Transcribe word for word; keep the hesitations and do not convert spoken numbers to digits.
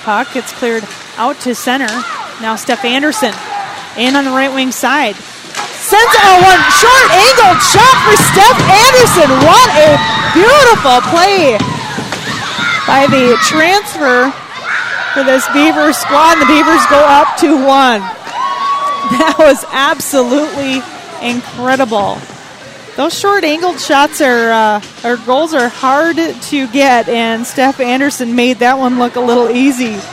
puck. It's cleared out to center. Now Steph Anderson in on the right wing side. Sends a one short angled shot for Steph Anderson. What a beautiful play by the transfer for this Beaver squad. The Beavers go up to one. That was absolutely incredible. Those short angled shots are, uh, or goals are hard to get, and Steph Anderson made that one look a little easy.